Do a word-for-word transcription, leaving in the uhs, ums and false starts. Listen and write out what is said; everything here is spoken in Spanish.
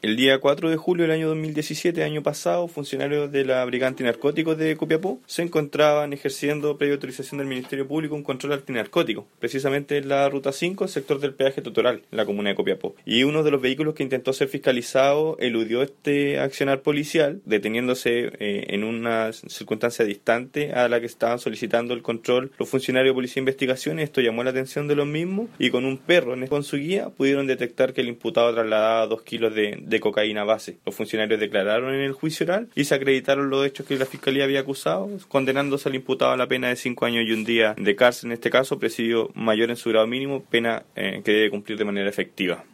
El día cuatro de julio del año dos mil diecisiete, año pasado, funcionarios de la Brigada Antinarcóticos de Copiapó se encontraban ejerciendo, previa autorización del Ministerio Público, un control antinarcótico, precisamente en la Ruta cinco, el sector del peaje Totoral, en la comuna de Copiapó. Y uno de los vehículos que intentó ser fiscalizado eludió este accionar policial, deteniéndose eh, en una circunstancia distante a la que estaban solicitando el control los funcionarios de Policía de Investigaciones. Esto llamó la atención de los mismos y con un perro con su guía pudieron detectar que el imputado trasladaba dos kilos de, de cocaína base. Los funcionarios declararon en el juicio oral y se acreditaron los hechos que la Fiscalía había acusado, condenándose al imputado a la pena de cinco años y un día de cárcel, en este caso presidio mayor en su grado mínimo, pena eh, que debe cumplir de manera efectiva.